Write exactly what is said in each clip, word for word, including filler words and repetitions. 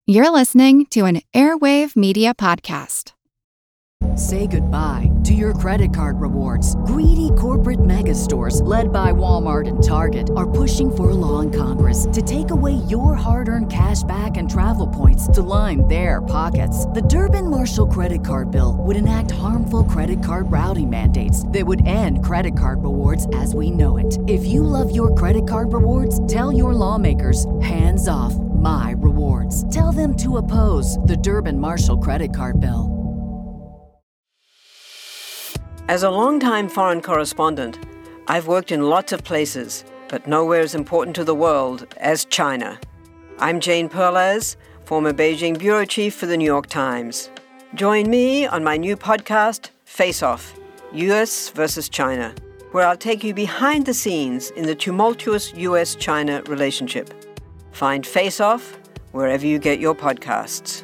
You're listening to an Airwave Media Podcast. Say goodbye to your credit card rewards. Greedy corporate mega stores, led by Walmart and Target, are pushing for a law in Congress to take away your hard-earned cash back and travel points to line their pockets. The Durbin-Marshall credit card bill would enact harmful credit card routing mandates that would end credit card rewards as we know it. If you love your credit card rewards, tell your lawmakers, hands off my rewards. Tell them to oppose the Durbin-Marshall credit card bill. As a longtime foreign correspondent, I've worked in lots of places, but nowhere as important to the world as China. I'm Jane Perlez, former Beijing bureau chief for the New York Times. Join me on my new podcast, Face Off, U S versus China, where I'll take you behind the scenes in the tumultuous U S China relationship. Find Face Off wherever you get your podcasts.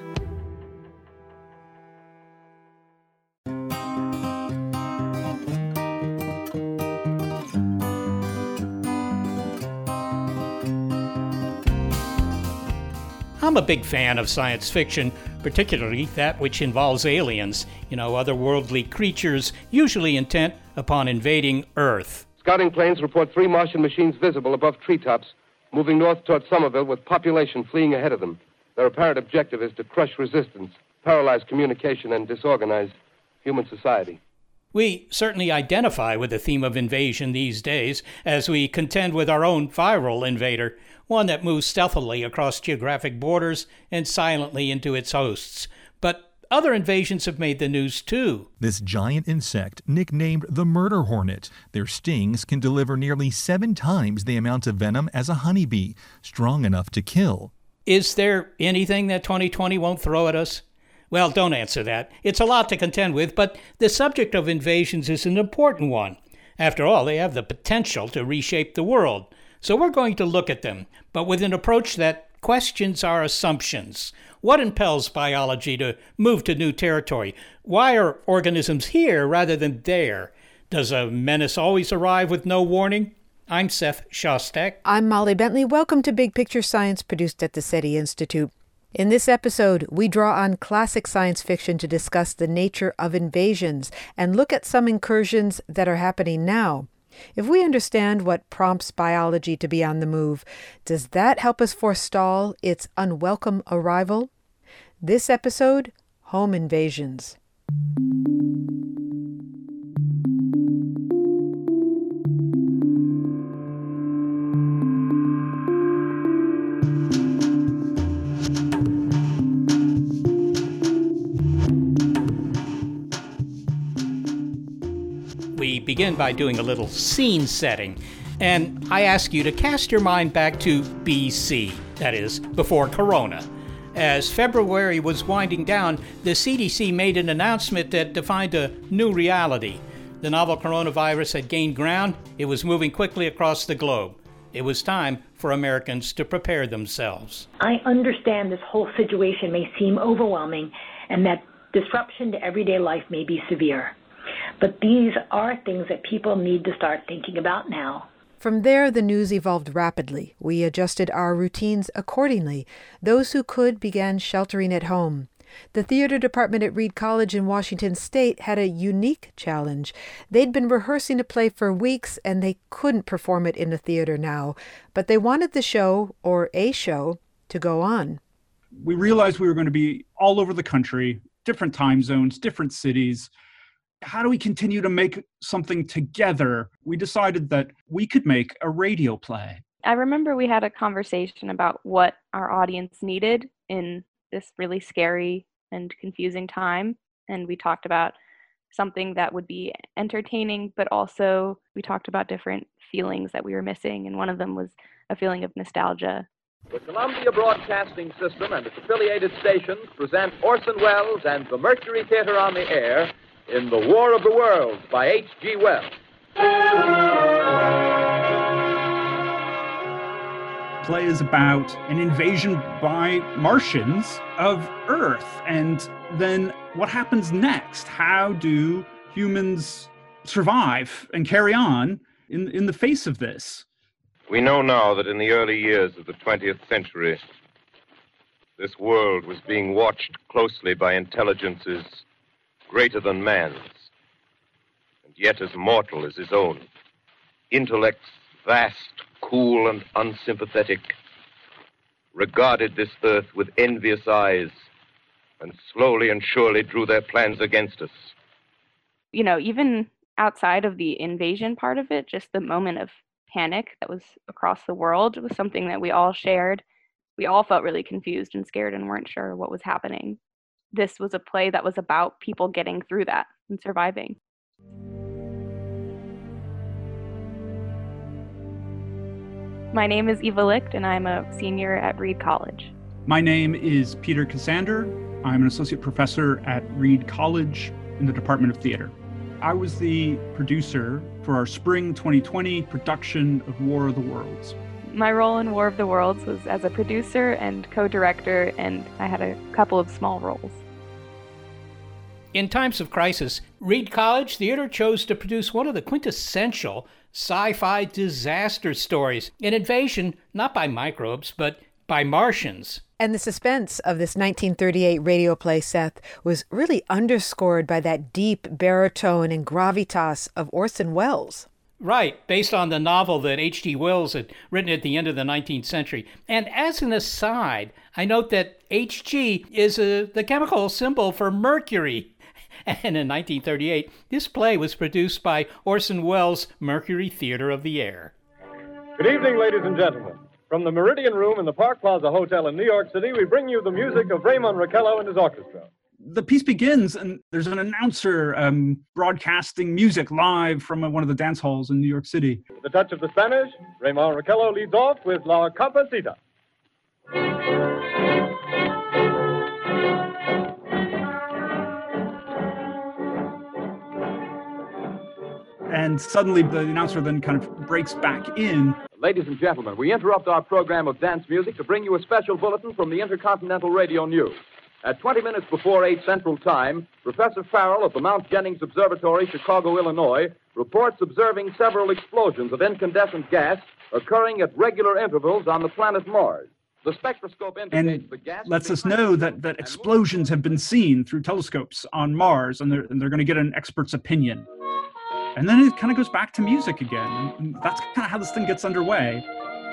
I'm a big fan of science fiction, particularly that which involves aliens, you know, otherworldly creatures usually intent upon invading Earth. Scouting planes report three Martian machines visible above treetops, moving north toward Somerville with population fleeing ahead of them. Their apparent objective is to crush resistance, paralyze communication, and disorganize human society. We certainly identify with the theme of invasion these days as we contend with our own viral invader, one that moves stealthily across geographic borders and silently into its hosts. But other invasions have made the news too. This giant insect, nicknamed the murder hornet. Their stings can deliver nearly seven times the amount of venom as a honeybee, strong enough to kill. Is there anything that twenty twenty won't throw at us? Well, don't answer that. It's a lot to contend with, but the subject of invasions is an important one. After all, they have the potential to reshape the world. So we're going to look at them, but with an approach that questions our assumptions. What impels biology to move to new territory? Why are organisms here rather than there? Does a menace always arrive with no warning? I'm Seth Shostak. I'm Molly Bentley. Welcome to Big Picture Science, produced at the SETI Institute. In this episode, we draw on classic science fiction to discuss the nature of invasions and look at some incursions that are happening now. If we understand what prompts biology to be on the move, does that help us forestall its unwelcome arrival? This episode, Home Invasions. We begin by doing a little scene setting, and I ask you to cast your mind back to B C, that is, before Corona. As February was winding down, the C D C made an announcement that defined a new reality. The novel coronavirus had gained ground. It was moving quickly across the globe. It was time for Americans to prepare themselves. I understand this whole situation may seem overwhelming and that disruption to everyday life may be severe. But these are things that people need to start thinking about now. From there, the news evolved rapidly. We adjusted our routines accordingly. Those who could began sheltering at home. The theater department at Reed College in Washington State had a unique challenge. They'd been rehearsing a play for weeks, and they couldn't perform it in a theater now. But they wanted the show, or a show, to go on. We realized we were going to be all over the country, different time zones, different cities. How do we continue to make something together? We decided that we could make a radio play. I remember we had a conversation about what our audience needed in this really scary and confusing time. And we talked about something that would be entertaining, but also we talked about different feelings that we were missing. And one of them was a feeling of nostalgia. The Columbia Broadcasting System and its affiliated stations present Orson Welles and the Mercury Theater on the Air in The War of the Worlds by H G Wells. Play is about an invasion by Martians of Earth. And then what happens next? How do humans survive and carry on in, in the face of this? We know now that in the early years of the twentieth century, This world was being watched closely by intelligences greater than man's, and yet as mortal as his own. Intellects vast, cool, and unsympathetic regarded this earth with envious eyes and slowly and surely drew their plans against us. You know, even outside of the invasion part of it, just the moment of panic that was across the world was something that we all shared. We all felt really confused and scared and weren't sure what was happening. This was a play that was about people getting through that and surviving. My name is Eva Licht, and I'm a senior at Reed College. My name is Peter Cassander. I'm an associate professor at Reed College in the Department of Theater. I was the producer for our spring twenty twenty production of War of the Worlds. My role in War of the Worlds was as a producer and co-director, and I had a couple of small roles. In times of crisis, Reed College Theater chose to produce one of the quintessential sci-fi disaster stories, an invasion not by microbes, but by Martians. And the suspense of this nineteen thirty-eight radio play, Seth, was really underscored by that deep baritone and gravitas of Orson Welles. Right, based on the novel that H G Wells had written at the end of the nineteenth century. And as an aside, I note that H G is a, the chemical symbol for mercury. And in nineteen thirty-eight, this play was produced by Orson Welles' Mercury Theater of the Air. Good evening, ladies and gentlemen. From the Meridian Room in the Park Plaza Hotel in New York City, we bring you the music of Raymond Raquello and his orchestra. The piece begins, and there's an announcer um, broadcasting music live from one of the dance halls in New York City. With the touch of the Spanish, Raymond Raquello leads off with La Capacita. And suddenly the announcer then kind of breaks back in. Ladies and gentlemen, we interrupt our program of dance music to bring you a special bulletin from the Intercontinental Radio News. At twenty minutes before eight Central Time, Professor Farrell of the Mount Jennings Observatory, Chicago, Illinois, reports observing several explosions of incandescent gas occurring at regular intervals on the planet Mars. The spectroscope indicates and the gas lets us know that, that explosions have been seen through telescopes on Mars, and they're, and they're going to get an expert's opinion. And then it kind of goes back to music again. And that's kind of how this thing gets underway.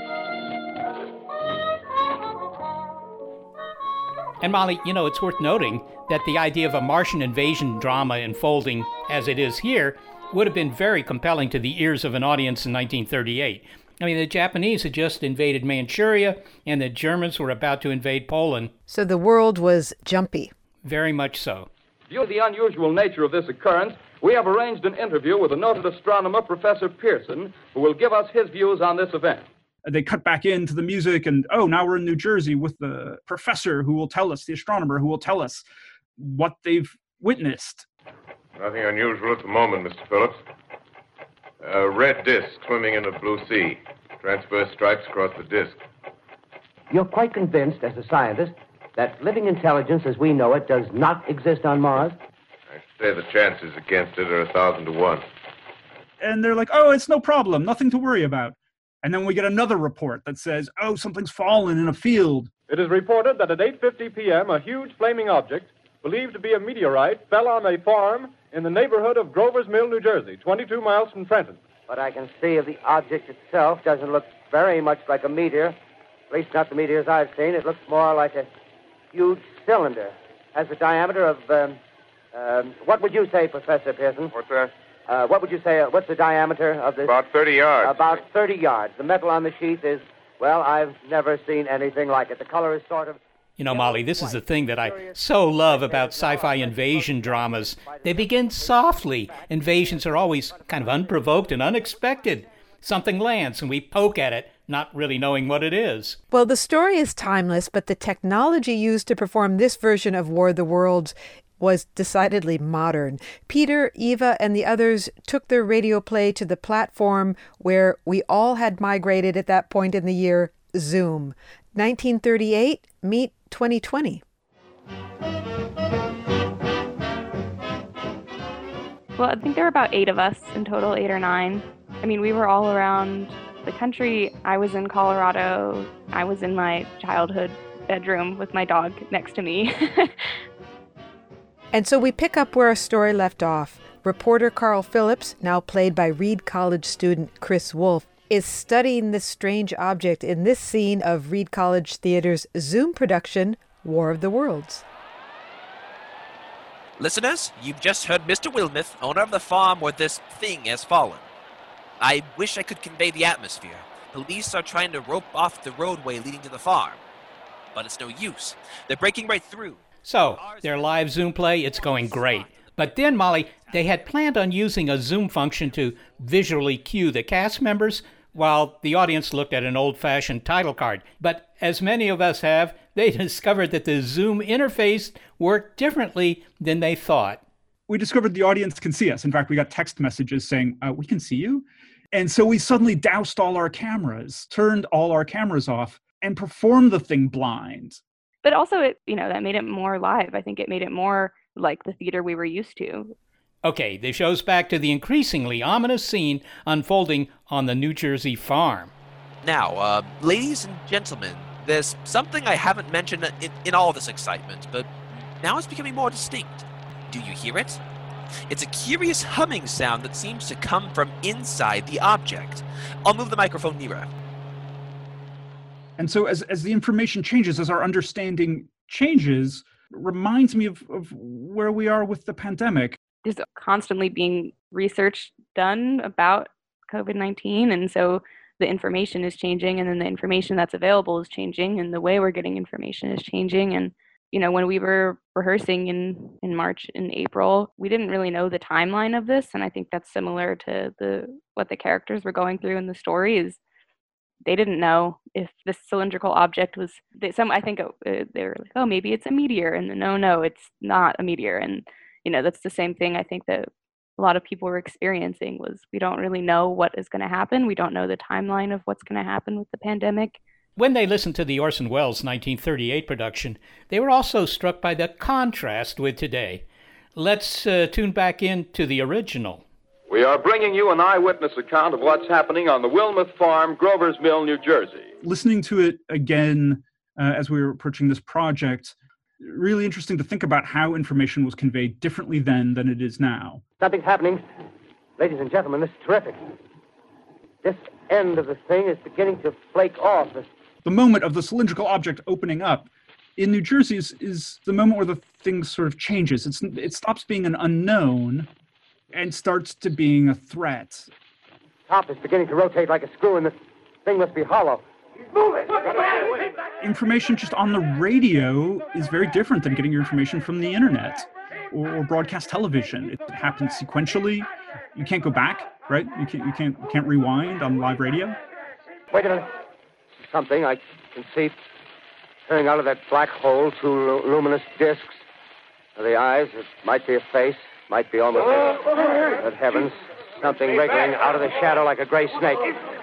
And Molly, you know, it's worth noting that the idea of a Martian invasion drama unfolding as it is here would have been very compelling to the ears of an audience in nineteen thirty-eight. I mean, the Japanese had just invaded Manchuria, and the Germans were about to invade Poland. So the world was jumpy. Very much so. Due to the unusual nature of this occurrence, we have arranged an interview with a noted astronomer, Professor Pearson, who will give us his views on this event. They cut back into the music, and, oh, now we're in New Jersey with the professor who will tell us, the astronomer who will tell us what they've witnessed. Nothing unusual at the moment, Mister Phillips. A red disk swimming in a blue sea. Transverse stripes across the disk. You're quite convinced, as a scientist, that living intelligence as we know it does not exist on Mars? I'd say the chances against it are a thousand to one. And they're like, oh, it's no problem, nothing to worry about. And then we get another report that says, oh, something's fallen in a field. It is reported that at eight fifty p.m., a huge flaming object, believed to be a meteorite, fell on a farm in the neighborhood of Grover's Mill, New Jersey, twenty-two miles from Trenton. What I can see of the object itself doesn't look very much like a meteor. At least not the meteors I've seen. It looks more like a huge cylinder. Has a diameter of, um, um, what would you say, Professor Pearson? What's that? Uh, what would you say, uh, what's the diameter of this? About thirty yards. About thirty yards. The metal on the sheath is, well, I've never seen anything like it. The color is sort of... You know, Molly, this is the thing that I so love about sci-fi invasion dramas. They begin softly. Invasions are always kind of unprovoked and unexpected. Something lands and we poke at it, not really knowing what it is. Well, the story is timeless, but the technology used to perform this version of War of the Worlds was decidedly modern. Peter, Eva, and the others took their radio play to the platform where we all had migrated at that point in the year, Zoom. nineteen thirty-eight, meet twenty twenty. Well, I think there were about eight of us in total, eight or nine. I mean, we were all around the country. I was in Colorado. I was in my childhood bedroom with my dog next to me. And so we pick up where our story left off. Reporter Carl Phillips, now played by Reed College student Chris Wolf, is studying this strange object in this scene of Reed College Theater's Zoom production, War of the Worlds. Listeners, you've just heard Mister Wilmoth, owner of the farm where this thing has fallen. I wish I could convey the atmosphere. Police are trying to rope off the roadway leading to the farm. But it's no use. They're breaking right through. So, their live Zoom play, it's going great. But then, Molly, they had planned on using a Zoom function to visually cue the cast members while the audience looked at an old-fashioned title card. But as many of us have, they discovered that the Zoom interface worked differently than they thought. We discovered the audience can see us. In fact, we got text messages saying, uh, we can see you. And so we suddenly doused all our cameras, turned all our cameras off, and performed the thing blind. But also, it you know, that made it more live. I think it made it more like the theater we were used to. Okay, this show's back to the increasingly ominous scene unfolding on the New Jersey farm. Now, uh, ladies and gentlemen, there's something I haven't mentioned in, in all this excitement, but now it's becoming more distinct. Do you hear it? It's a curious humming sound that seems to come from inside the object. I'll move the microphone nearer. And so as, as the information changes, as our understanding changes, reminds me of, of where we are with the pandemic. There's constantly being research done about COVID nineteen, and so the information is changing, and then the information that's available is changing, and the way we're getting information is changing. And you know, when we were rehearsing in, in March and April, we didn't really know the timeline of this, and I think that's similar to the what the characters were going through in the story. Is they didn't know if this cylindrical object was they, some. I think it, they were like, oh, maybe it's a meteor, and no, no, it's not a meteor. And you know, that's the same thing I think that a lot of people were experiencing was we don't really know what is going to happen. We don't know the timeline of what's going to happen with the pandemic. When they listened to the Orson Welles nineteen thirty-eight production, they were also struck by the contrast with today. Let's uh, tune back in to the original. We are bringing you an eyewitness account of what's happening on the Wilmoth Farm, Grover's Mill, New Jersey. Listening to it again uh, as we were approaching this project, really interesting to think about how information was conveyed differently then than it is now. Something's happening. Ladies and gentlemen, this is terrific. This end of the thing is beginning to flake off. The moment of the cylindrical object opening up in New Jersey is, is the moment where the thing sort of changes. It's, it stops being an unknown and starts to being a threat. Top is beginning to rotate like a screw, and the thing must be hollow. Move it! Information just on the radio is very different than getting your information from the internet or, or broadcast television. It happens sequentially. You can't go back, right? You can't, you can't, you can't rewind on live radio. Wait a minute. Something I can see turning out of that black hole, two lu- luminous discs. Are the eyes? It might be a face. Might be almost... Good heavens. Something wriggling out of the shadow like a gray snake.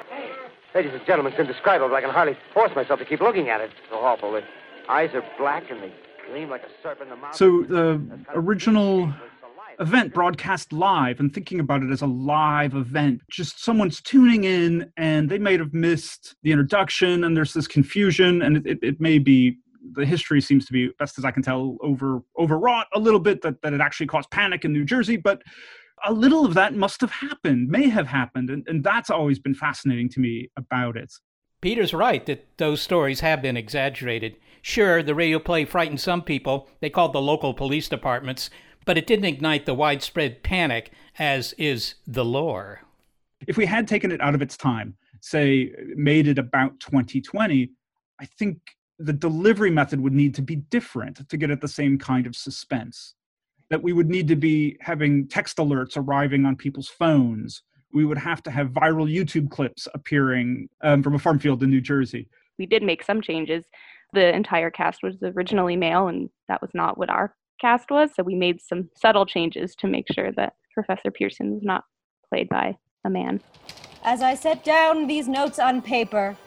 Ladies and gentlemen, it's indescribable. I can hardly force myself to keep looking at it. It's so awful. The eyes are black and they gleam like a serpent in the mouth. So the original event broadcast live, and thinking about it as a live event, just someone's tuning in and they might have missed the introduction and there's this confusion, and it, it, it may be, the history seems to be, best as I can tell, over overwrought a little bit, that, that it actually caused panic in New Jersey, but a little of that must have happened, may have happened, and, and that's always been fascinating to me about it. Peter's right that those stories have been exaggerated. Sure, the radio play frightened some people. They called the local police departments, but it didn't ignite the widespread panic, as is the lore. If we had taken it out of its time, say, made it about twenty twenty, I think the delivery method would need to be different to get at the same kind of suspense. That we would need to be having text alerts arriving on people's phones. We would have to have viral YouTube clips appearing um, from a farm field in New Jersey. We did make some changes. The entire cast was originally male, and that was not what our cast was. So we made some subtle changes to make sure that Professor Pearson was not played by a man. As I set down these notes on paper,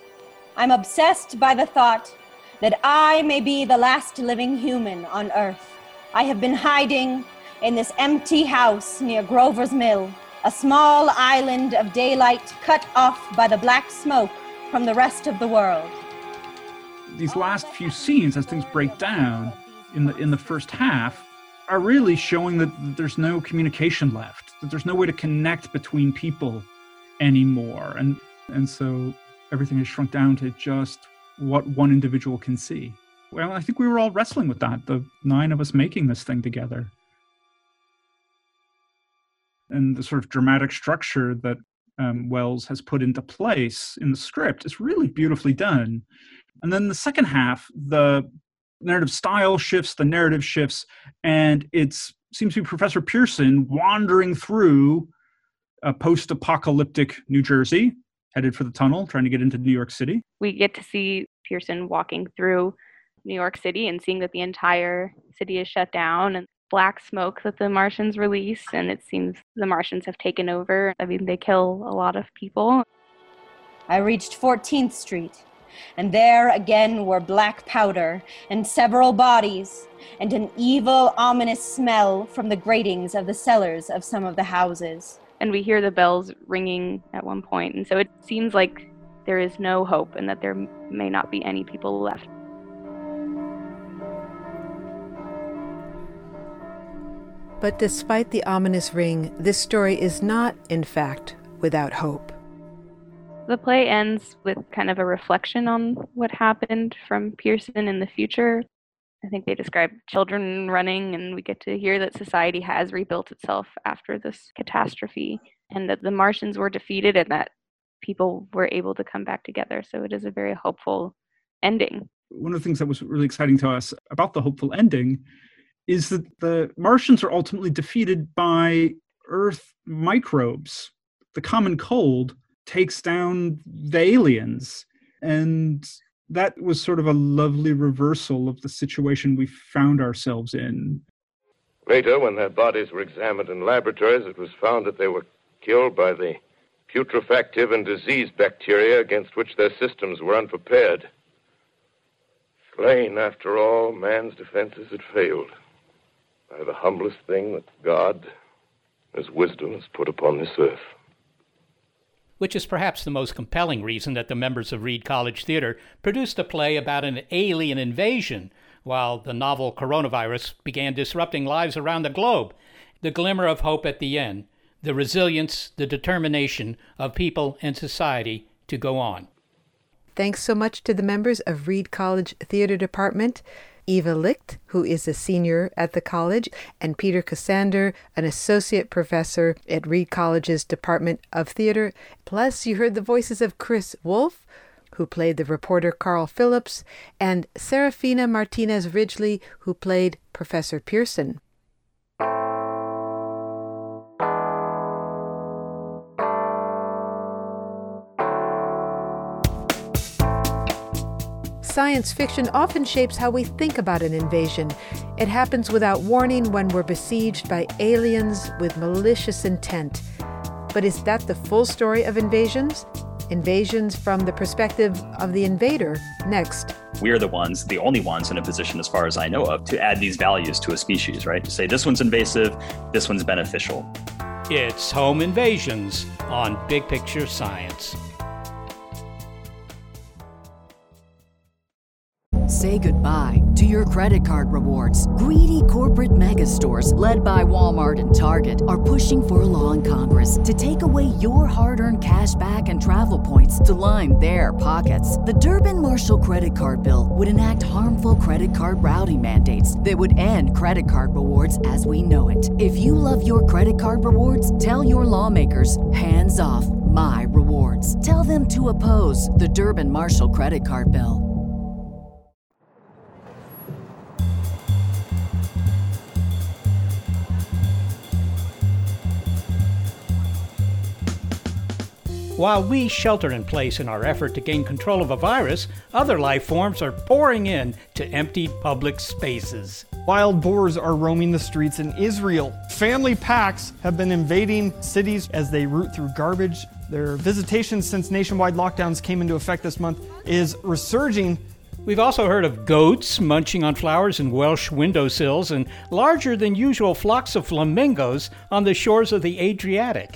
I'm obsessed by the thought that I may be the last living human on Earth. I have been hiding in this empty house near Grover's Mill, a small island of daylight cut off by the black smoke from the rest of the world. these last few scenes, as things break down in the in the first half, are really showing that there's no communication left, that there's no way to connect between people anymore. And and so everything is shrunk down to just what one individual can see. Well, I think we were all wrestling with that, the nine of us making this thing together. And the sort of dramatic structure that um, Wells has put into place in the script is really beautifully done. And then the second half, the narrative style shifts, the narrative shifts, and it seems to be Professor Pearson wandering through a post-apocalyptic New Jersey, headed for the tunnel, trying to get into New York City. We get to see Pearson walking through New York City and seeing that the entire city is shut down and black smoke that the Martians release, and it seems the Martians have taken over. I mean, they kill a lot of people. I reached fourteenth Street, and there again were black powder and several bodies, and an evil, ominous smell from the gratings of the cellars of some of the houses. And we hear the bells ringing at one point, and so it seems like there is no hope and that there may not be any people left. But despite the ominous ring, this story is not, in fact, without hope. The play ends with kind of a reflection on what happened from Pearson in the future. I think they describe children running, and we get to hear that society has rebuilt itself after this catastrophe, and that the Martians were defeated and that people were able to come back together. So it is a very hopeful ending. One of the things that was really exciting to us about the hopeful ending is that the Martians are ultimately defeated by Earth microbes. The common cold takes down the aliens, and that was sort of a lovely reversal of the situation we found ourselves in. Later, when their bodies were examined in laboratories, it was found that they were killed by the putrefactive and disease bacteria against which their systems were unprepared. Slain, after all, man's defenses had failed by the humblest thing that God, His wisdom, has put upon this earth. Which is perhaps the most compelling reason that the members of Reed College Theater produced a play about an alien invasion while the novel coronavirus began disrupting lives around the globe. The glimmer of hope at the end, the resilience, the determination of people and society to go on. Thanks so much to the members of Reed College Theater Department, Eva Licht, who is a senior at the college, and Peter Cassander, an associate professor at Reed College's Department of Theater. Plus, you heard the voices of Chris Wolf, who played the reporter Carl Phillips, and Serafina Martinez Ridgely, who played Professor Pearson. Science fiction often shapes how we think about an invasion. It happens without warning when we're besieged by aliens with malicious intent. But is that the full story of invasions? Invasions from the perspective of the invader. Next. We are the ones, the only ones in a position, as far as I know of, to add these values to a species, right? To say this one's invasive, this one's beneficial. It's Home Invasions on Big Picture Science. Say goodbye to your credit card rewards. Greedy corporate mega stores, led by Walmart and Target, are pushing for a law in Congress to take away your hard-earned cash back and travel points to line their pockets. The Durbin-Marshall credit card bill would enact harmful credit card routing mandates that would end credit card rewards as we know it. If you love your credit card rewards, tell your lawmakers, hands off my rewards. Tell them to oppose the Durbin-Marshall credit card bill. While we shelter in place in our effort to gain control of a virus, other life forms are pouring in to empty public spaces. Wild boars are roaming the streets in Israel. Family packs have been invading cities as they root through garbage. Their visitation since nationwide lockdowns came into effect this month is resurging. We've also heard of goats munching on flowers in Welsh windowsills and larger than usual flocks of flamingos on the shores of the Adriatic.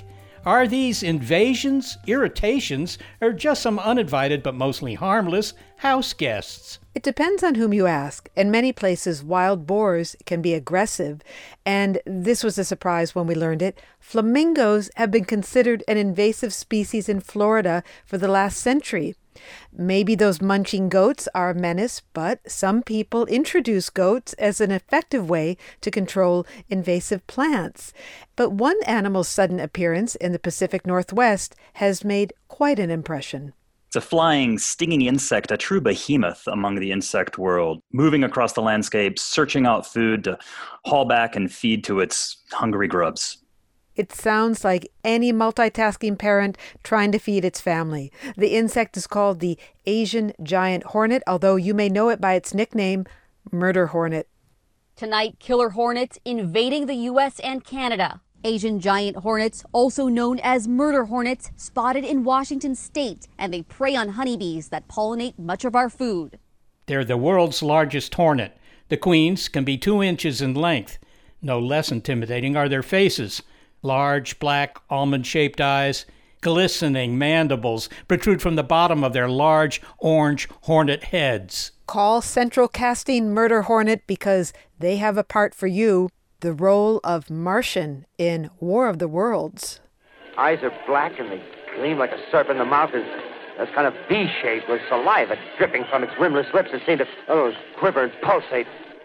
Are these invasions, irritations, or just some uninvited but mostly harmless house guests? It depends on whom you ask. In many places, wild boars can be aggressive, and this was a surprise when we learned it. Flamingos have been considered an invasive species in Florida for the last century. Maybe those munching goats are a menace, but some people introduce goats as an effective way to control invasive plants. But one animal's sudden appearance in the Pacific Northwest has made quite an impression. It's a flying, stinging insect, a true behemoth among the insect world, moving across the landscape, searching out food to haul back and feed to its hungry grubs. It sounds like any multitasking parent trying to feed its family. The insect is called the Asian giant hornet, although you may know it by its nickname, murder hornet. Tonight, killer hornets invading the U S and Canada. Asian giant hornets, also known as murder hornets, spotted in Washington state, and they prey on honeybees that pollinate much of our food. They're the world's largest hornet. The queens can be two inches in length. No less intimidating are their faces. Large, black, almond-shaped eyes, glistening mandibles protrude from the bottom of their large, orange hornet heads. Call Central Casting Murder Hornet because they have a part for you, the role of Martian in War of the Worlds. Eyes are black and they gleam like a serpent. The mouth is that's kind of V-shaped with saliva dripping from its rimless lips that seem to oh, quiver and pulsate.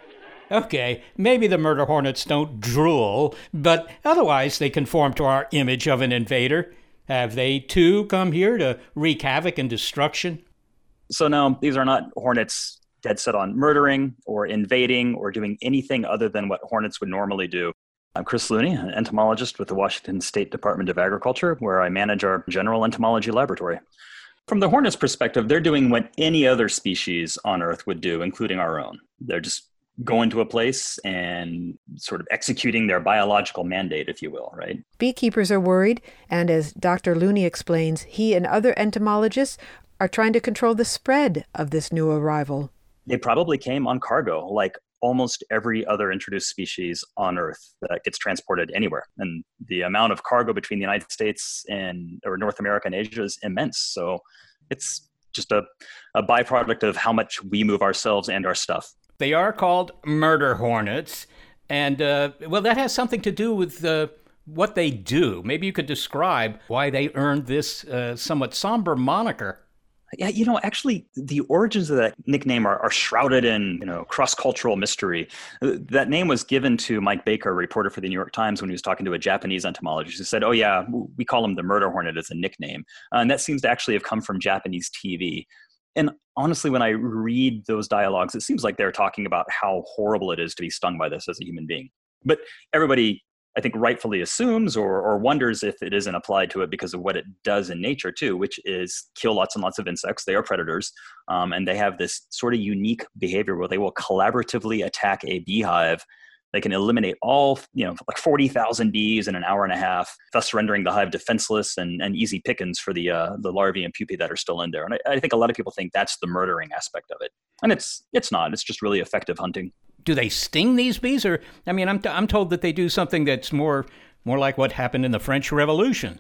Okay, maybe the murder hornets don't drool, but otherwise they conform to our image of an invader. Have they, too, come here to wreak havoc and destruction? So no, these are not hornets dead set on murdering or invading or doing anything other than what hornets would normally do. I'm Chris Looney, an entomologist with the Washington State Department of Agriculture, where I manage our general entomology laboratory. From the hornets' perspective, they're doing what any other species on Earth would do, including our own. They're just going to a place and sort of executing their biological mandate, if you will, right? Beekeepers are worried, and as Doctor Looney explains, he and other entomologists are trying to control the spread of this new arrival. They probably came on cargo, like almost every other introduced species on Earth that gets transported anywhere. And the amount of cargo between the United States and or North America and Asia is immense. So it's just a, a byproduct of how much we move ourselves and our stuff. They are called murder hornets, and, uh, well, that has something to do with uh, what they do. Maybe you could describe why they earned this uh, somewhat somber moniker. Yeah, you know, actually, the origins of that nickname are, are shrouded in, you know, cross-cultural mystery. That name was given to Mike Baker, a reporter for the New York Times, when he was talking to a Japanese entomologist who said, oh, yeah, we call him the murder hornet as a nickname. Uh, and that seems to actually have come from Japanese T V. And honestly, when I read those dialogues, it seems like they're talking about how horrible it is to be stung by this as a human being. But everybody, I think, rightfully assumes or, or wonders if it isn't applied to it because of what it does in nature, too, which is kill lots and lots of insects. They are predators, um, and they have this sort of unique behavior where they will collaboratively attack a beehive. They can eliminate all, you know, like forty thousand bees in an hour and a half, thus rendering the hive defenseless and, and easy pickings for the uh, the larvae and pupae that are still in there. And I, I think a lot of people think that's the murdering aspect of it. And it's it's not. It's just really effective hunting. Do they sting these bees? Or, I mean, I'm, t- I'm told that they do something that's more, more like what happened in the French Revolution.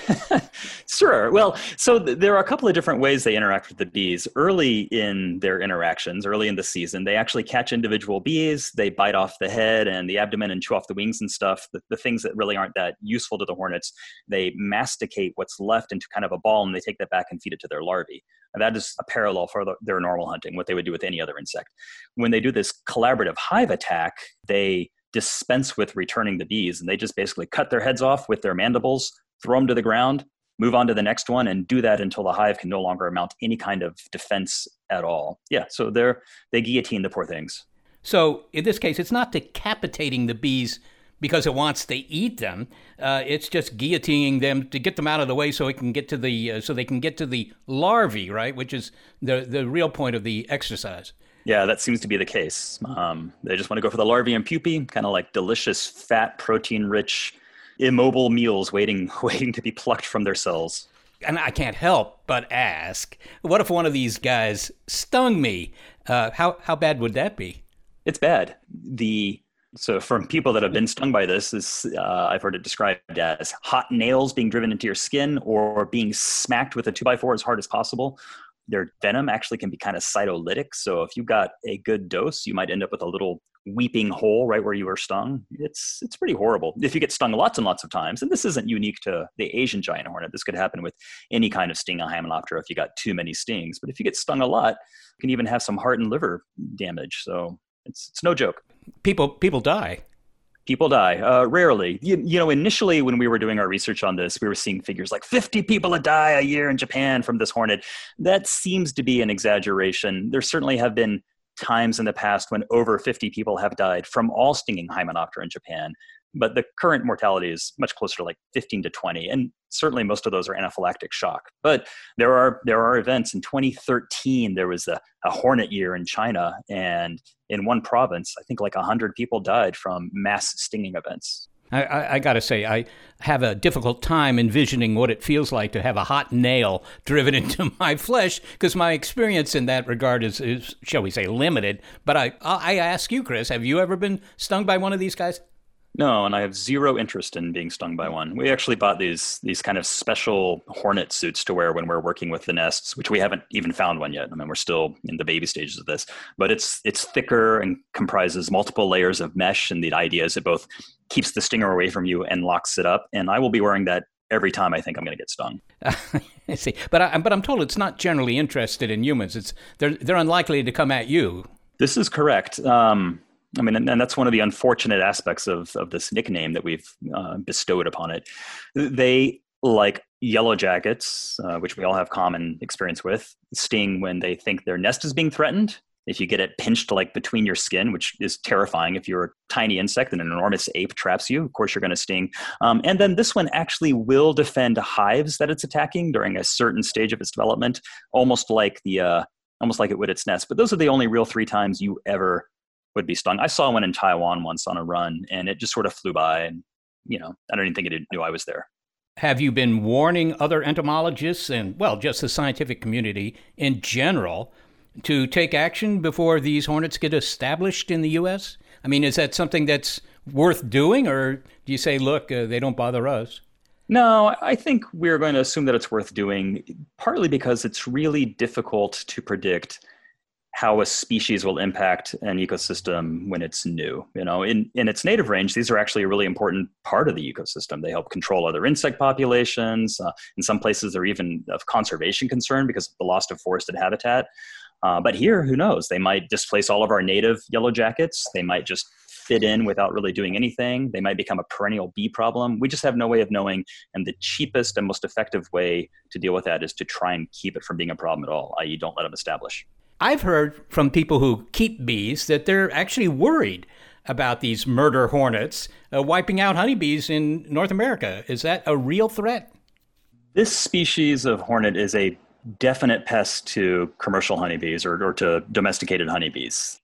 Sure. Well, so th- there are a couple of different ways they interact with the bees. Early in their interactions, early in the season, they actually catch individual bees. They bite off the head and the abdomen and chew off the wings and stuff. The, the things that really aren't that useful to the hornets, they masticate what's left into kind of a ball, and they take that back and feed it to their larvae. And that is a parallel for the, their normal hunting, what they would do with any other insect. When they do this collaborative hive attack, they dispense with returning the bees, and they just basically cut their heads off with their mandibles, throw them to the ground, move on to the next one, and do that until the hive can no longer mount any kind of defense at all. Yeah, so they're they guillotine the poor things. So in this case, it's not decapitating the bees because it wants to eat them. Uh, it's just guillotining them to get them out of the way so it can get to the uh, so they can get to the larvae, right? Which is the the real point of the exercise. Yeah, that seems to be the case. Um, they just want to go for the larvae and pupae, kind of like delicious, fat, protein-rich, immobile meals waiting waiting to be plucked from their cells. And I can't help but ask, what if one of these guys stung me? Uh, how how bad would that be? It's bad. The So from people that have been stung by this, this uh, I've heard it described as hot nails being driven into your skin or being smacked with a two by four as hard as possible. Their venom actually can be kind of cytolytic. So if you got a good dose, you might end up with a little weeping hole right where you were stung. It's it's pretty horrible. If you get stung lots and lots of times, and this isn't unique to the Asian giant hornet, this could happen with any kind of sting of Hymenoptera if you got too many stings. But if you get stung a lot, you can even have some heart and liver damage. So it's it's no joke. People people die. People die, uh, rarely. You, you know, initially when we were doing our research on this, we were seeing figures like fifty people a die a year in Japan from this hornet. That seems to be an exaggeration. There certainly have been times in the past when over fifty people have died from all stinging Hymenoptera in Japan. But the current mortality is much closer to like fifteen to twenty. And certainly most of those are anaphylactic shock. But there are there are events. In twenty thirteen, there was a, a hornet year in China. And in one province, I think like one hundred people died from mass stinging events. I, I, I got to say, I have a difficult time envisioning what it feels like to have a hot nail driven into my flesh, because my experience in that regard is, is, shall we say, limited. But I, I ask you, Chris, have you ever been stung by one of these guys? No, and I have zero interest in being stung by one. We actually bought these these kind of special hornet suits to wear when we're working with the nests, which we haven't even found one yet. I mean, we're still in the baby stages of this, but it's it's thicker and comprises multiple layers of mesh. And the idea is it both keeps the stinger away from you and locks it up. And I will be wearing that every time I think I'm going to get stung. I see, but I, but I'm told it's not generally interested in humans. It's they're they're unlikely to come at you. This is correct. Um, I mean, and, and that's one of the unfortunate aspects of, of this nickname that we've uh, bestowed upon it. They, like yellow jackets, uh, which we all have common experience with, sting when they think their nest is being threatened. If you get it pinched like between your skin, which is terrifying. If you're a tiny insect and an enormous ape traps you, of course you're going to sting. Um, and then this one actually will defend hives that it's attacking during a certain stage of its development, almost like the uh, almost like it would its nest. But those are the only real three times you ever would be stung. I saw one in Taiwan once on a run, and it just sort of flew by, and you know, I don't even think it knew I was there. Have you been warning other entomologists and, well, just the scientific community in general to take action before these hornets get established in the U S? I mean, is that something that's worth doing, or do you say, look, uh, they don't bother us? No, I think we're going to assume that it's worth doing, partly because it's really difficult to predict how a species will impact an ecosystem when it's new. You know, in, in its native range, these are actually a really important part of the ecosystem. They help control other insect populations. Uh, in some places, they're even of conservation concern because of the loss of forested habitat. Uh, but here, who knows? They might displace all of our native yellow jackets. They might just fit in without really doing anything. They might become a perennial bee problem. We just have no way of knowing. And the cheapest and most effective way to deal with that is to try and keep it from being a problem at all, that is don't let them establish. I've heard from people who keep bees that they're actually worried about these murder hornets uh, wiping out honeybees in North America. Is that a real threat? This species of hornet is a definite pest to commercial honeybees or, or to domesticated honeybees.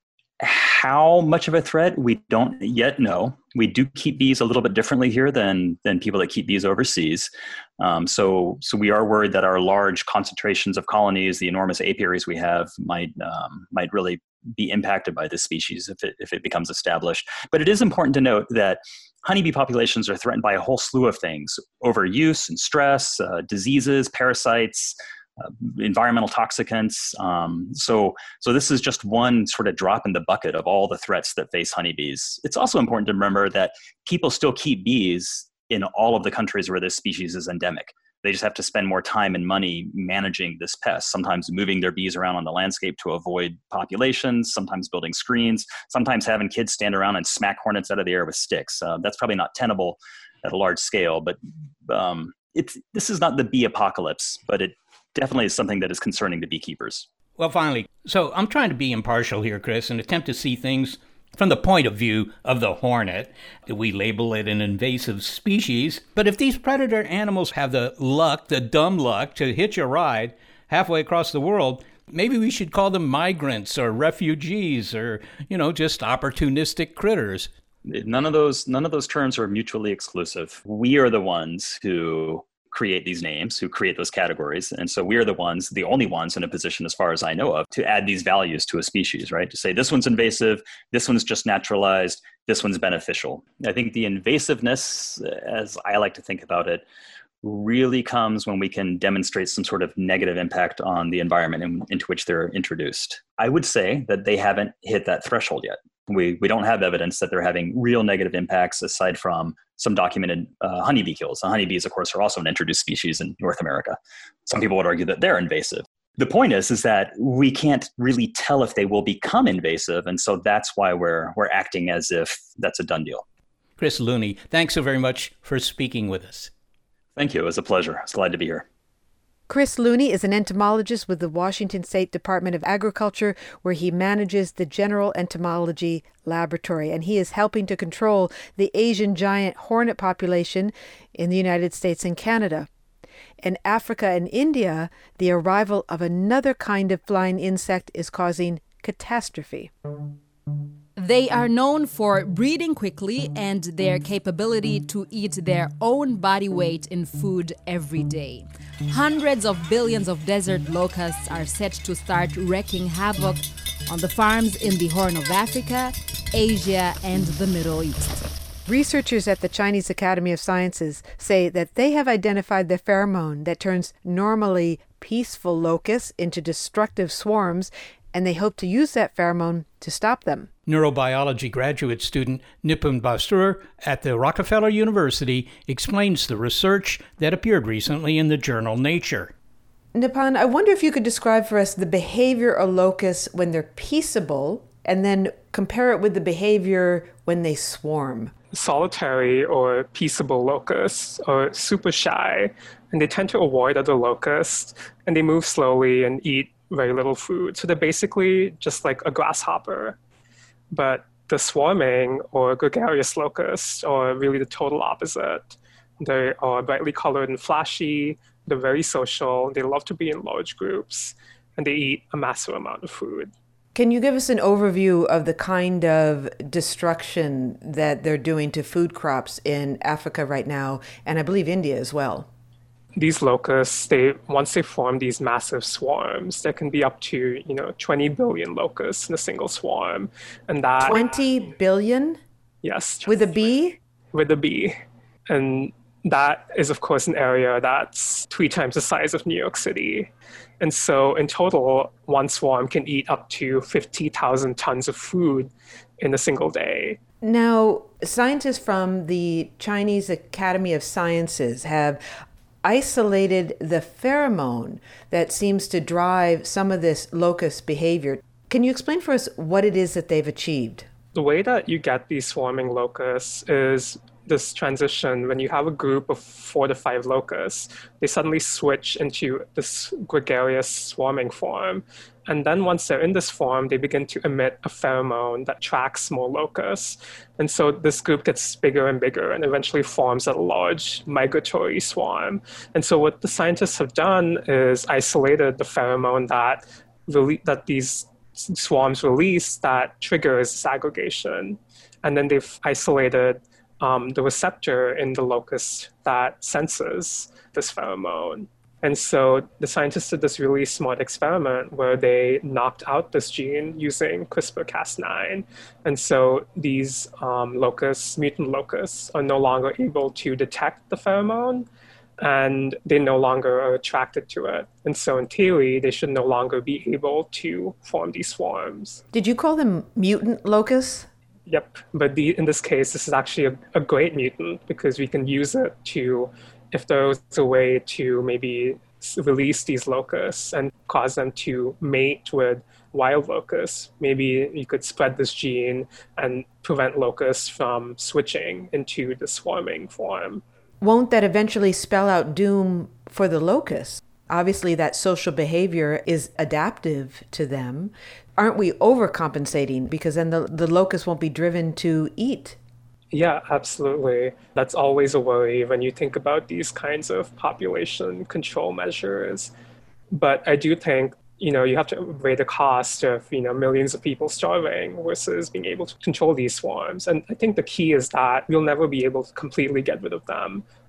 How much of a threat, we don't yet know. We do keep bees a little bit differently here than than people that keep bees overseas. Um, so, so we are worried that our large concentrations of colonies, the enormous apiaries we have, might um, might really be impacted by this species if it if it becomes established. But it is important to note that honeybee populations are threatened by a whole slew of things: overuse and stress, uh, diseases, parasites, Uh, environmental toxicants. Um, so, so this is just one sort of drop in the bucket of all the threats that face honeybees. It's also important to remember that people still keep bees in all of the countries where this species is endemic. They just have to spend more time and money managing this pest, sometimes moving their bees around on the landscape to avoid populations, sometimes building screens, sometimes having kids stand around and smack hornets out of the air with sticks. Uh, that's probably not tenable at a large scale, but um, it's this is not the bee apocalypse, but it definitely is something that is concerning to beekeepers. Well, finally, so I'm trying to be impartial here, Chris, and attempt to see things from the point of view of the hornet. We label it an invasive species, but if these predator animals have the luck, the dumb luck, to hitch a ride halfway across the world, maybe we should call them migrants or refugees or, you know, just opportunistic critters. None of those, none of those terms are mutually exclusive. We are the ones who create these names, who create those categories. And so we're the ones, the only ones in a position, as far as I know of, to add these values to a species, right? To say this one's invasive, this one's just naturalized, this one's beneficial. I think the invasiveness, as I like to think about it, really comes when we can demonstrate some sort of negative impact on the environment in, into which they're introduced. I would say that they haven't hit that threshold yet. We we don't have evidence that they're having real negative impacts aside from some documented uh, honeybee kills. The honeybees, of course, are also an introduced species in North America. Some people would argue that they're invasive. The point is, is that we can't really tell if they will become invasive, and so that's why we're we're acting as if that's a done deal. Chris Looney, thanks so very much for speaking with us. Thank you. It was a pleasure. I was glad to be here. Chris Looney is an entomologist with the Washington State Department of Agriculture, where he manages the General Entomology Laboratory, and he is helping to control the Asian giant hornet population in the United States and Canada. In Africa and India, the arrival of another kind of flying insect is causing catastrophe. They are known for breeding quickly and their capability to eat their own body weight in food every day. Hundreds of billions of desert locusts are set to start wreaking havoc on the farms in the Horn of Africa, Asia, and the Middle East. Researchers at the Chinese Academy of Sciences say that they have identified the pheromone that turns normally peaceful locusts into destructive swarms, and they hope to use that pheromone to stop them. Neurobiology graduate student Nipun Basur at the Rockefeller University explains the research that appeared recently in the journal Nature. Nipun, I wonder if you could describe for us the behavior of locusts when they're peaceable, and then compare it with the behavior when they swarm. Solitary or peaceable locusts are super shy, and they tend to avoid other locusts, and they move slowly and eat very little food. So they're basically just like a grasshopper. But the swarming or gregarious locusts are really the total opposite. They are brightly colored and flashy, they're very social, they love to be in large groups, and they eat a massive amount of food. Can you give us an overview of the kind of destruction that they're doing to food crops in Africa right now, and I believe India as well? These locusts, they once they form these massive swarms, there can be up to, you know, twenty billion locusts in a single swarm. And that twenty billion? Yes. With a B? With a B. And that is, of course, an area that's three times the size of New York City. And so in total, one swarm can eat up to fifty thousand tons of food in a single day. Now, scientists from the Chinese Academy of Sciences have isolated the pheromone that seems to drive some of this locust behavior. Can you explain for us what it is that they've achieved? The way that you get these swarming locusts is this transition. When you have a group of four to five locusts, they suddenly switch into this gregarious swarming form. And then once they're in this form, they begin to emit a pheromone that tracks more locusts. And so this group gets bigger and bigger and eventually forms a large migratory swarm. And so what the scientists have done is isolated the pheromone that, really, that these swarms release that triggers this aggregation. And then they've isolated um, the receptor in the locust that senses this pheromone. And so the scientists did this really smart experiment where they knocked out this gene using CRISPR Cas nine. And so these um, locusts, mutant locusts, are no longer able to detect the pheromone, and they no longer are attracted to it. And so in theory, they should no longer be able to form these swarms. Did you call them mutant locusts? Yep. But the, in this case, this is actually a, a great mutant because we can use it to, if there was a way to maybe release these locusts and cause them to mate with wild locusts, maybe you could spread this gene and prevent locusts from switching into the swarming form. Won't that eventually spell out doom for the locusts? Obviously, that social behavior is adaptive to them. Aren't we overcompensating because then the, the locust won't be driven to eat? Yeah, absolutely. That's always a worry when you think about these kinds of population control measures. But I do think, you know, you have to weigh the cost of, you know, millions of people starving versus being able to control these swarms. And I think the key is that we'll never be able to completely get rid of them.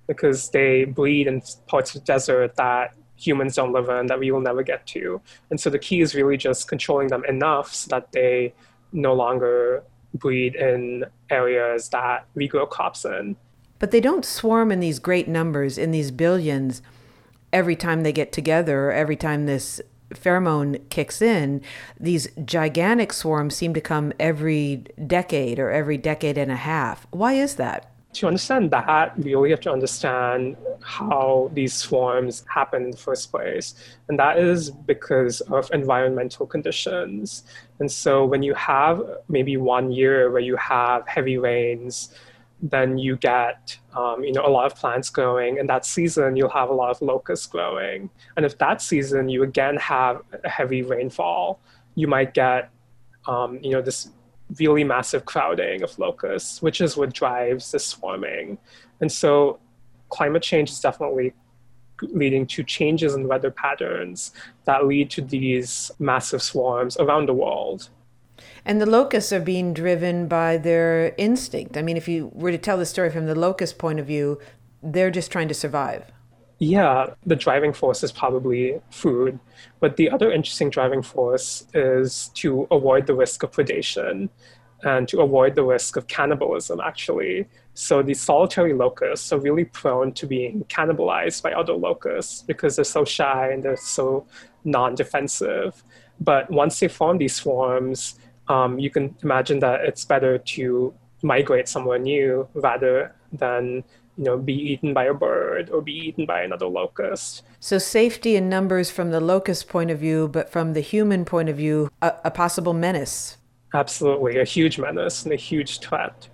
because they breed in parts of the desert that humans don't live in, that we will never get to. And so the key is really just controlling them enough so that they no longer breed in areas that we grow crops in. But they don't swarm in these great numbers, in these billions, every time they get together, or every time this pheromone kicks in. These gigantic swarms seem to come every decade or every decade and a half. Why is that? To understand that, we really have to understand how these swarms happen in the first place. And that is because of environmental conditions. And so when you have maybe one year where you have heavy rains, then you get um, you know, a lot of plants growing. And that season, you'll have a lot of locusts growing. And if that season you again have a heavy rainfall, you might get um, you know, this really massive crowding of locusts, which is what drives the swarming. And so climate change is definitely leading to changes in weather patterns that lead to these massive swarms around the world. And the locusts are being driven by their instinct. I mean, if you were to tell the story from the locust point of view, they're just trying to survive. Yeah, the driving force is probably food. But the other interesting driving force is to avoid the risk of predation and to avoid the risk of cannibalism, actually. So these solitary locusts are really prone to being cannibalized by other locusts because they're so shy and they're so non-defensive. But once they form these swarms, um, you can imagine that it's better to migrate somewhere new rather than you know, be eaten by a bird or be eaten by another locust. So safety in numbers from the locust point of view, but from the human point of view, a, a possible menace. Absolutely, a huge menace and a huge threat.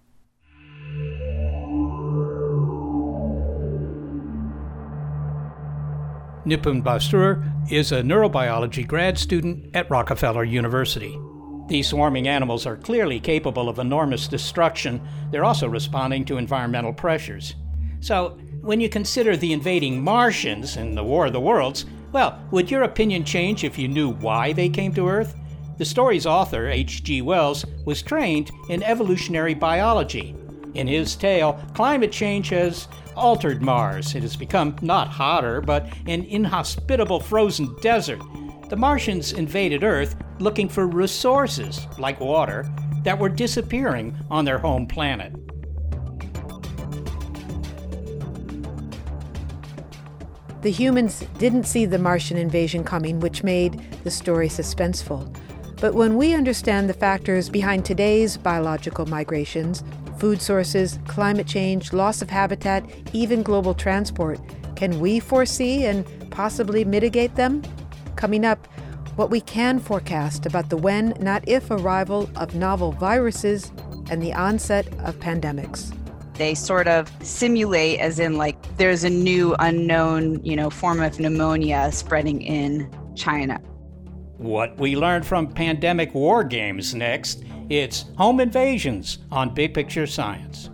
Nipun Bastur is a neurobiology grad student at Rockefeller University. These swarming animals are clearly capable of enormous destruction. They're also responding to environmental pressures. So, when you consider the invading Martians in the War of the Worlds, well, would your opinion change if you knew why they came to Earth? The story's author, H G Wells, was trained in evolutionary biology. In his tale, climate change has altered Mars. It has become not hotter, but an inhospitable frozen desert. The Martians invaded Earth looking for resources, like water, that were disappearing on their home planet. The humans didn't see the Martian invasion coming, which made the story suspenseful. But when we understand the factors behind today's biological migrations, food sources, climate change, loss of habitat, even global transport, can we foresee and possibly mitigate them? Coming up, what we can forecast about the when, not if, arrival of novel viruses and the onset of pandemics. They sort of simulate as in like there's a new unknown, you know, form of pneumonia spreading in China. What we learned from pandemic war games next. It's Home Invasions on Big Picture Science.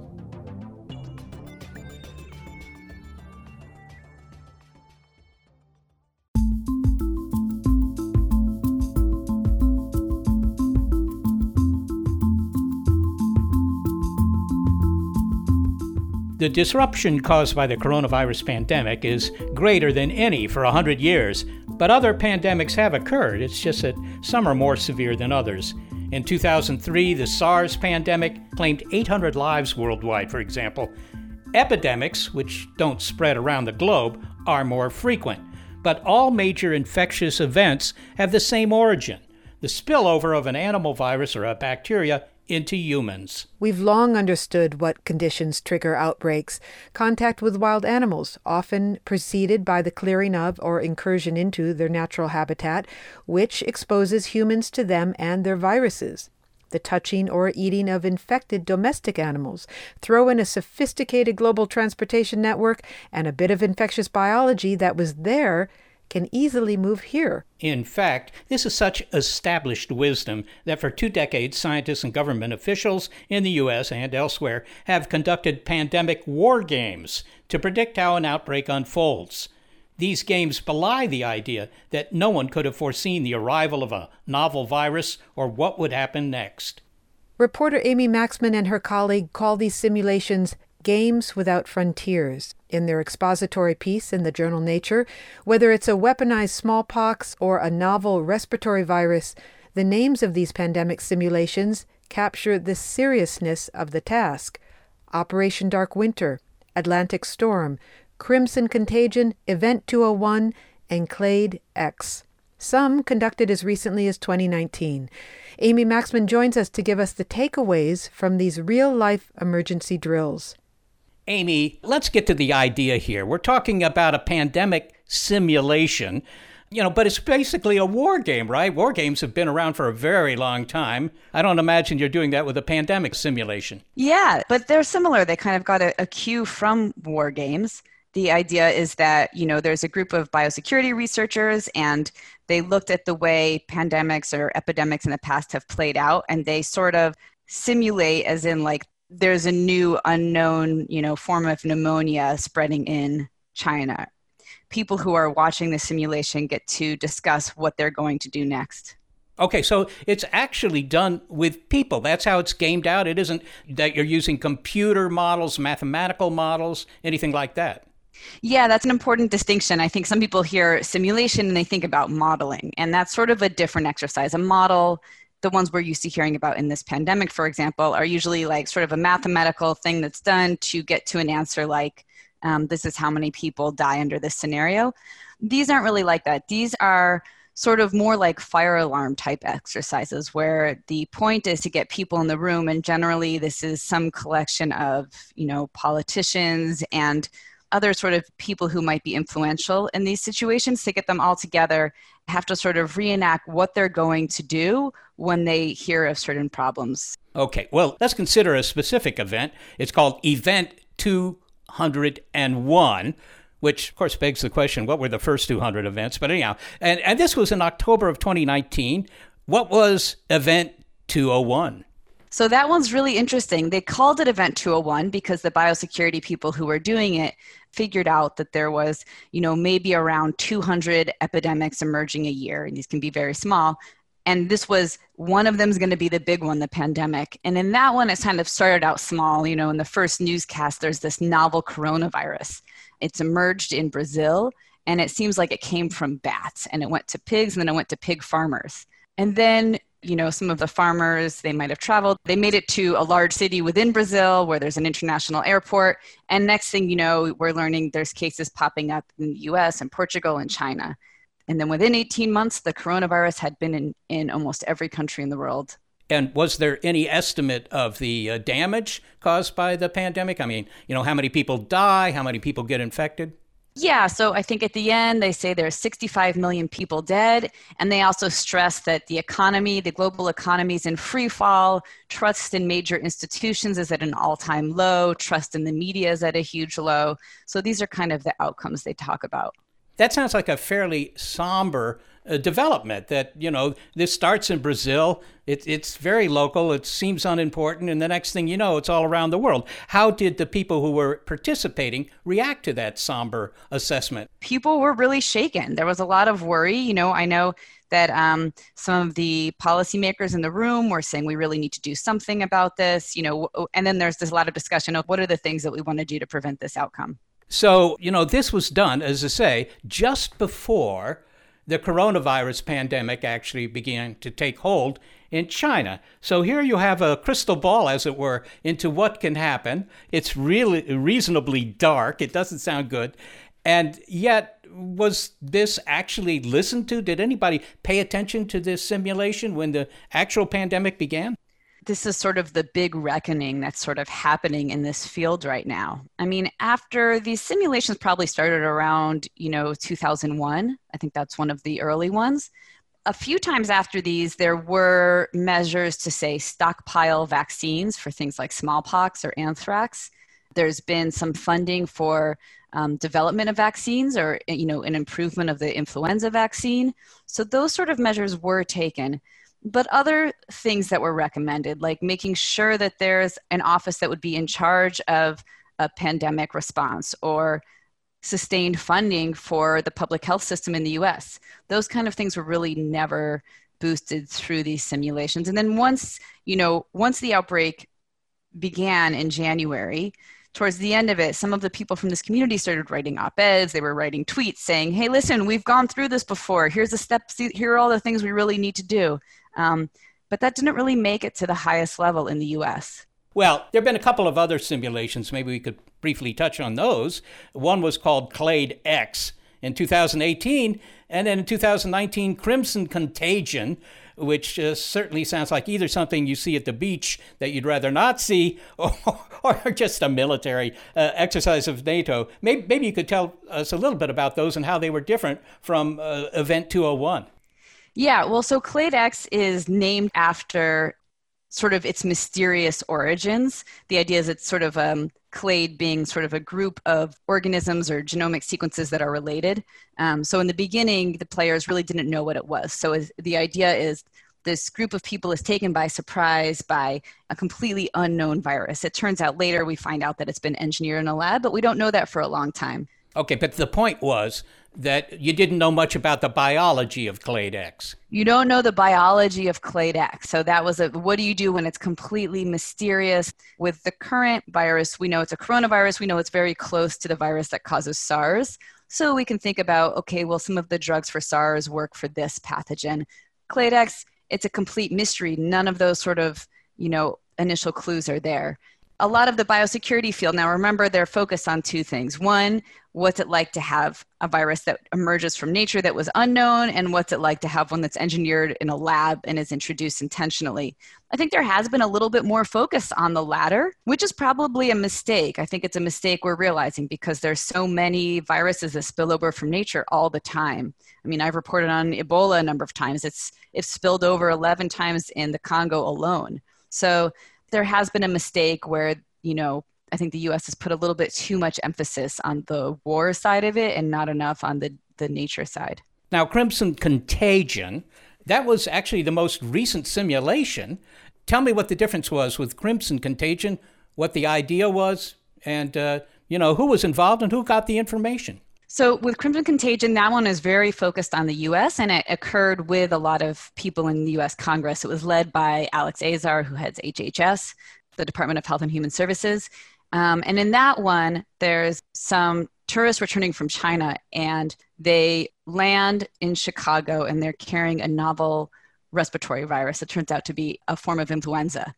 The disruption caused by the coronavirus pandemic is greater than any for one hundred years, but other pandemics have occurred. It's just that some are more severe than others. In two thousand three, the SARS pandemic claimed eight hundred lives worldwide, for example. Epidemics, which don't spread around the globe, are more frequent, but all major infectious events have the same origin: the spillover of an animal virus or a bacteria into humans. We've long understood what conditions trigger outbreaks. Contact with wild animals, often preceded by the clearing of or incursion into their natural habitat, which exposes humans to them and their viruses. The touching or eating of infected domestic animals. Throw in a sophisticated global transportation network, and a bit of infectious biology that was there can easily move here. In fact, this is such established wisdom that for two decades, scientists and government officials in the U S and elsewhere have conducted pandemic war games to predict how an outbreak unfolds. These games belie the idea that no one could have foreseen the arrival of a novel virus or what would happen next. Reporter Amy Maxman and her colleague call these simulations Games Without Frontiers, in their expository piece in the journal Nature. Whether it's a weaponized smallpox or a novel respiratory virus, the names of these pandemic simulations capture the seriousness of the task. Operation Dark Winter, Atlantic Storm, Crimson Contagion, Event two oh one, and Clade X. Some conducted as recently as twenty nineteen. Amy Maxman joins us to give us the takeaways from these real-life emergency drills. Amy, let's get to the idea here. We're talking about a pandemic simulation, you know, but it's basically a war game, right? War games have been around for a very long time. I don't imagine you're doing that with a pandemic simulation. Yeah, but they're similar. They kind of got a, a cue from war games. The idea is that, you know, there's a group of biosecurity researchers and they looked at the way pandemics or epidemics in the past have played out, and they sort of simulate, as in like there's a new unknown, you know, form of pneumonia spreading in China. People who are watching the simulation get to discuss what they're going to do next. Okay, so it's actually done with people. That's how it's gamed out. It isn't that you're using computer models, mathematical models, anything like that. Yeah, that's an important distinction. I think some people hear simulation and they think about modeling, and that's sort of a different exercise. A model, the ones we're used to hearing about in this pandemic, for example, are usually like sort of a mathematical thing that's done to get to an answer like, um, this is how many people die under this scenario. These aren't really like that. These are sort of more like fire alarm type exercises where the point is to get people in the room, and generally this is some collection of, you know, politicians and other sort of people who might be influential in these situations, to get them all together, have to sort of reenact what they're going to do when they hear of certain problems. Okay, well, let's consider a specific event. It's called Event two oh one, which of course begs the question, what were the first two hundred events? But anyhow, and, and this was in October of twenty nineteen. What was Event two oh one? So that one's really interesting. They called it Event two oh one because the biosecurity people who were doing it figured out that there was, you know, maybe around two hundred epidemics emerging a year, and these can be very small. And this was, one of them is going to be the big one, the pandemic. And in that one, it kind of started out small. You know, in the first newscast, there's this novel coronavirus. It's emerged in Brazil, and it seems like it came from bats, and it went to pigs, and then it went to pig farmers. And then, you know, some of the farmers, they might have traveled. They made it to a large city within Brazil where there's an international airport. And next thing you know, we're learning there's cases popping up in the U S and Portugal and China. And then within eighteen months, the coronavirus had been in, in almost every country in the world. And was there any estimate of the uh, damage caused by the pandemic? I mean, you know, how many people die? How many people get infected? Yeah, so I think at the end, they say there's sixty-five million people dead. And they also stress that the economy, the global economy is in free fall. Trust in major institutions is at an all-time low. Trust in the media is at a huge low. So these are kind of the outcomes they talk about. That sounds like a fairly somber uh, development that, you know, this starts in Brazil. It, it's very local. It seems unimportant. And the next thing you know, it's all around the world. How did the people who were participating react to that somber assessment? People were really shaken. There was a lot of worry. You know, I know that um, some of the policymakers in the room were saying we really need to do something about this, you know, and then there's this lot of discussion of what are the things that we want to do to prevent this outcome. So, you know, this was done, as I say, just before the coronavirus pandemic actually began to take hold in China. So here you have a crystal ball, as it were, into what can happen. It's really reasonably dark. It doesn't sound good. And yet, was this actually listened to? Did anybody pay attention to this simulation when the actual pandemic began? This is sort of the big reckoning that's sort of happening in this field right now. I mean, after these simulations probably started around, you know, two thousand one. I think that's one of the early ones. A few times after these, there were measures to, say, stockpile vaccines for things like smallpox or anthrax. There's been some funding for um, development of vaccines or, you know, an improvement of the influenza vaccine. So those sort of measures were taken. But other things that were recommended, like making sure that there's an office that would be in charge of a pandemic response or sustained funding for the public health system in the U S. Those kind of things were really never boosted through these simulations. And then once, you know, once the outbreak began in January, towards the end of it, some of the people from this community started writing op-eds. They were writing tweets saying, hey, listen, we've gone through this before. Here's the steps. Here are all the things we really need to do. Um, but that didn't really make it to the highest level in the U S. Well, there have been a couple of other simulations. Maybe we could briefly touch on those. One was called Clade X in two thousand eighteen, and then in two thousand nineteen, Crimson Contagion, which uh, certainly sounds like either something you see at the beach that you'd rather not see, or, or just a military uh, exercise of NATO. Maybe, maybe you could tell us a little bit about those and how they were different from uh, Event two oh one. Yeah, well, so Clade X is named after sort of its mysterious origins. The idea is it's sort of um, clade being sort of a group of organisms or genomic sequences that are related. Um, so in the beginning, the players really didn't know what it was. So is, the idea is this group of people is taken by surprise by a completely unknown virus. It turns out later we find out that it's been engineered in a lab, but we don't know that for a long time. Okay, but the point was that you didn't know much about the biology of Clade X. You don't know the biology of Clade X. So that was a, what do you do when it's completely mysterious? With the current virus, we know it's a coronavirus. We know it's very close to the virus that causes SARS. So we can think about, okay, well, some of the drugs for SARS work for this pathogen. Clade X, it's a complete mystery. None of those sort of, you know, initial clues are there. A lot of the biosecurity field, now remember, they're focused on two things. One, what's it like to have a virus that emerges from nature that was unknown, and what's it like to have one that's engineered in a lab and is introduced intentionally? I think there has been a little bit more focus on the latter, which is probably a mistake. I think it's a mistake we're realizing because there's so many viruses that spill over from nature all the time. I mean, I've reported on Ebola a number of times. It's, it's spilled over eleven times in the Congo alone. So there has been a mistake where, you know, I think the U S has put a little bit too much emphasis on the war side of it and not enough on the, the nature side. Now, Crimson Contagion, that was actually the most recent simulation. Tell me what the difference was with Crimson Contagion, what the idea was, and, uh, you know, who was involved and who got the information. So with Crimson Contagion, that one is very focused on the U S, and it occurred with a lot of people in the U S Congress. It was led by Alex Azar, who heads H H S, the Department of Health and Human Services. Um, and in that one, there's some tourists returning from China, and they land in Chicago, and they're carrying a novel respiratory virus that turns out to be a form of influenza.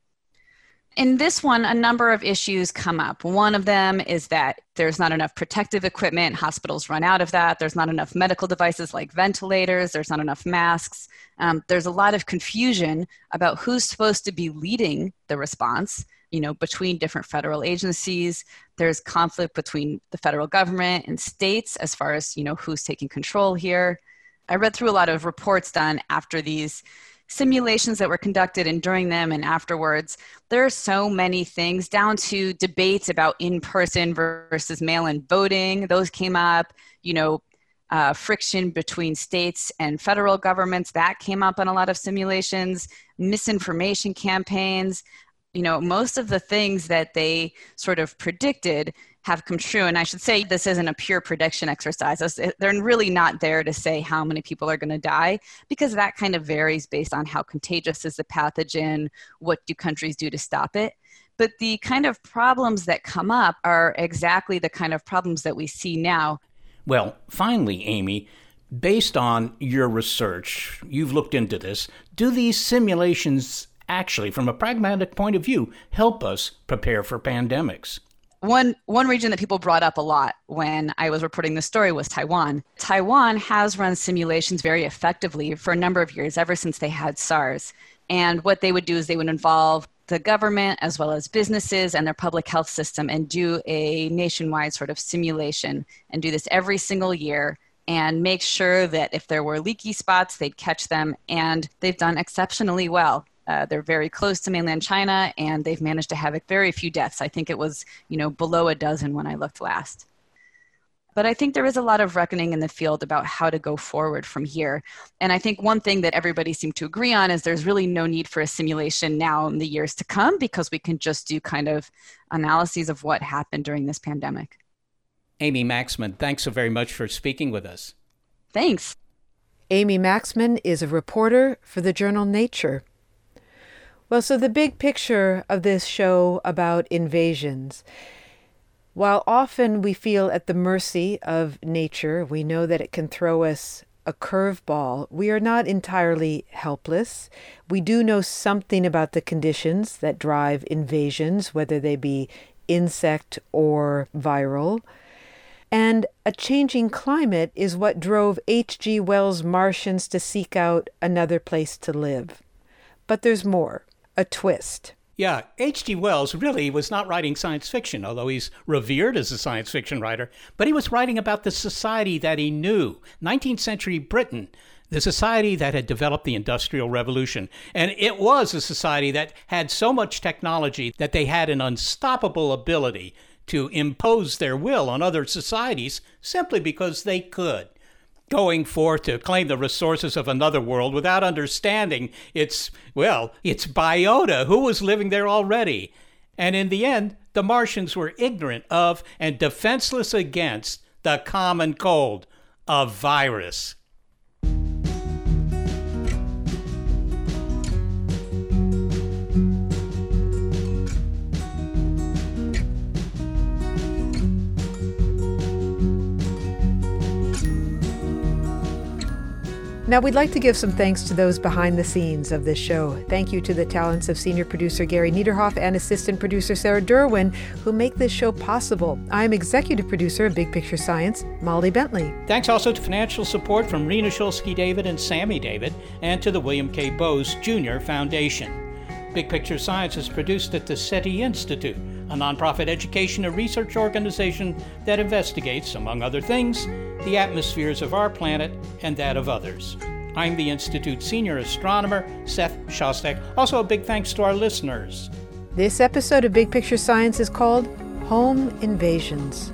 In this one, a number of issues come up. One of them is that there's not enough protective equipment. Hospitals run out of that. There's not enough medical devices like ventilators. There's not enough masks. Um, there's a lot of confusion about who's supposed to be leading the response, you know, between different federal agencies. There's conflict between the federal government and states as far as, you know, who's taking control here. I read through a lot of reports done after these simulations that were conducted and during them and afterwards. There are so many things, down to debates about in-person versus mail-in voting. Those came up, you know, uh, friction between states and federal governments. That came up in a lot of simulations, misinformation campaigns. You know, most of the things that they sort of predicted have come true. And I should say this isn't a pure prediction exercise. They're really not there to say how many people are going to die, because that kind of varies based on how contagious is the pathogen, what do countries do to stop it. But the kind of problems that come up are exactly the kind of problems that we see now. Well, finally, Amy, based on your research, you've looked into this, do these simulations actually, from a pragmatic point of view, help us prepare for pandemics? One one region that people brought up a lot when I was reporting this story was Taiwan. Taiwan has run simulations very effectively for a number of years, ever since they had SARS. And what they would do is they would involve the government as well as businesses and their public health system and do a nationwide sort of simulation and do this every single year and make sure that if there were leaky spots, they'd catch them. And they've done exceptionally well. Uh, they're very close to mainland China, and they've managed to have very few deaths. I think it was, you know, below a dozen when I looked last. But I think there is a lot of reckoning in the field about how to go forward from here. And I think one thing that everybody seemed to agree on is there's really no need for a simulation now in the years to come, because we can just do kind of analyses of what happened during this pandemic. Amy Maxman, thanks so very much for speaking with us. Thanks. Amy Maxman is a reporter for the journal Nature. Well, so the big picture of this show about invasions. While often we feel at the mercy of nature, we know that it can throw us a curveball. We are not entirely helpless. We do know something about the conditions that drive invasions, whether they be insect or viral. And a changing climate is what drove H G Wells' Martians to seek out another place to live. But there's more, a twist. Yeah, H G Wells really was not writing science fiction, although he's revered as a science fiction writer, but he was writing about the society that he knew, nineteenth century Britain, the society that had developed the Industrial Revolution. And it was a society that had so much technology that they had an unstoppable ability to impose their will on other societies simply because they could. Going forth to claim the resources of another world without understanding its, well, its biota, who was living there already. And in the end, the Martians were ignorant of and defenseless against the common cold, a virus. Now, we'd like to give some thanks to those behind the scenes of this show. Thank you to the talents of senior producer Gary Niederhoff and assistant producer Sarah Derwin, who make this show possible. I'm executive producer of Big Picture Science, Molly Bentley. Thanks also to financial support from Rena Shulsky-David and Sammy David, and to the William K. Bowes Junior Foundation. Big Picture Science is produced at the SETI Institute, a nonprofit education and research organization that investigates, among other things, the atmospheres of our planet and that of others. I'm the Institute's senior astronomer, Seth Shostak. Also, a big thanks to our listeners. This episode of Big Picture Science is called Home Invasions.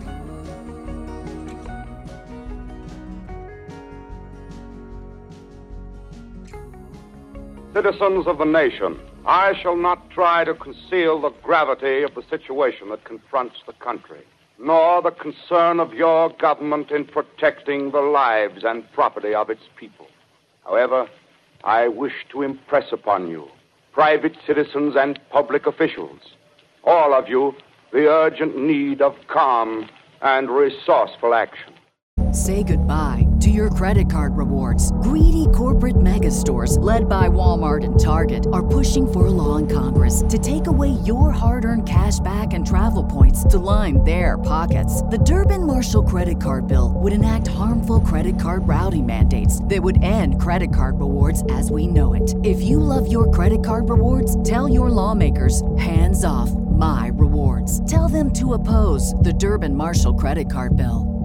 Citizens of the nation, I shall not try to conceal the gravity of the situation that confronts the country, nor the concern of your government in protecting the lives and property of its people. However, I wish to impress upon you, private citizens and public officials, all of you, the urgent need of calm and resourceful action. Say goodbye to your credit card rewards. Greedy corporate mega stores, led by Walmart and Target, are pushing for a law in Congress to take away your hard-earned cash back and travel points to line their pockets. The Durbin-Marshall credit card bill would enact harmful credit card routing mandates that would end credit card rewards as we know it. If you love your credit card rewards, tell your lawmakers, hands off my rewards. Tell them to oppose the Durbin-Marshall credit card bill.